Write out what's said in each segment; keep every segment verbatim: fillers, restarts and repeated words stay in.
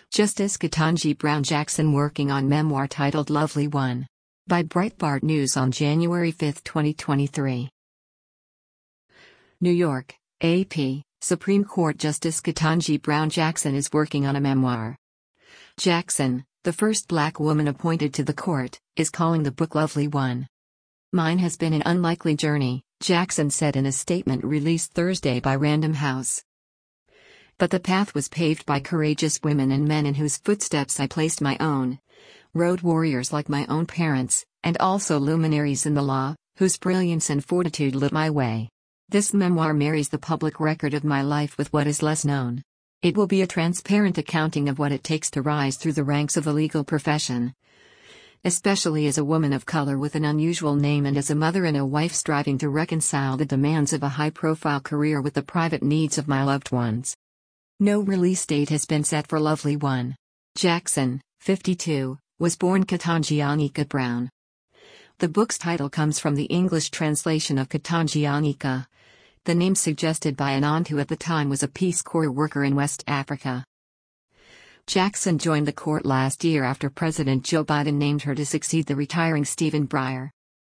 Justice Ketanji Brown Jackson working on memoir titled Lovely One. By Breitbart News on January fifth, twenty twenty-three. New York, A P. Supreme Court Justice Ketanji Brown Jackson is working on a memoir. Jackson, the first black woman appointed to the court, is calling the book Lovely One. "Mine has been an unlikely journey," Jackson said in a statement released Thursday by Random House. "But the path was paved by courageous women and men in whose footsteps I placed my own. Road warriors like my own parents, and also luminaries in the law, whose brilliance and fortitude lit my way. This memoir marries the public record of my life with what is less known. It will be a transparent accounting of what it takes to rise through the ranks of the legal profession, especially as a woman of color with an unusual name and as a mother and a wife striving to reconcile the demands of a high-profile career with the private needs of my loved ones." No release date has been set for Lovely One. Jackson, fifty-two, was born Ketanji Anika Brown. The book's title comes from the English translation of Ketanji Anika, the name suggested by an aunt who at the time was a Peace Corps worker in West Africa. Jackson joined the court last year after President Joe Biden named her to succeed the retiring Stephen Breyer.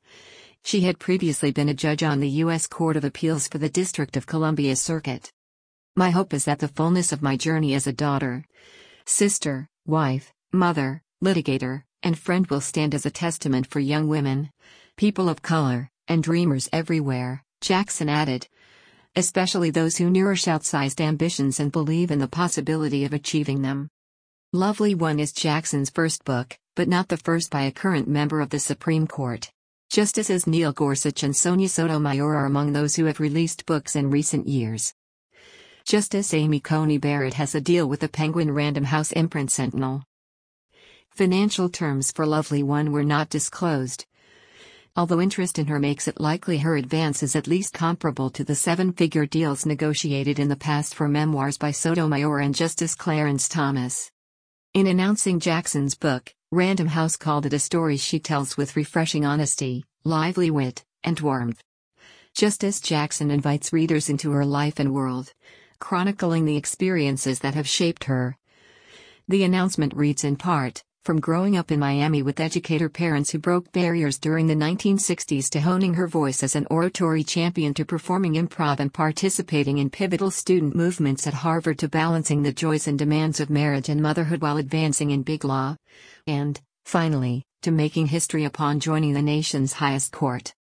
She had previously been a judge on the U S Court of Appeals for the District of Columbia Circuit. "My hope is that the fullness of my journey as a daughter, sister, wife, mother, litigator, and friend will stand as a testament for young women, people of color, and dreamers everywhere," Jackson added, "especially those who nourish outsized ambitions and believe in the possibility of achieving them." Lovely One is Jackson's first book, but not the first by a current member of the Supreme Court. Justices Neil Gorsuch and Sonia Sotomayor are among those who have released books in recent years. Justice Amy Coney Barrett has a deal with the Penguin Random House imprint Sentinel. Financial terms for Lovely One were not disclosed, although interest in her makes it likely her advance is at least comparable to the seven-figure deals negotiated in the past for memoirs by Sotomayor and Justice Clarence Thomas. In announcing Jackson's book, Random House called it a story she tells with refreshing honesty, lively wit, and warmth. Justice Jackson invites readers into her life and world, chronicling the experiences that have shaped her. The announcement reads in part, "From growing up in Miami with educator parents who broke barriers during the nineteen sixties to honing her voice as an oratory champion to performing improv and participating in pivotal student movements at Harvard to balancing the joys and demands of marriage and motherhood while advancing in big law, and, finally, to making history upon joining the nation's highest court."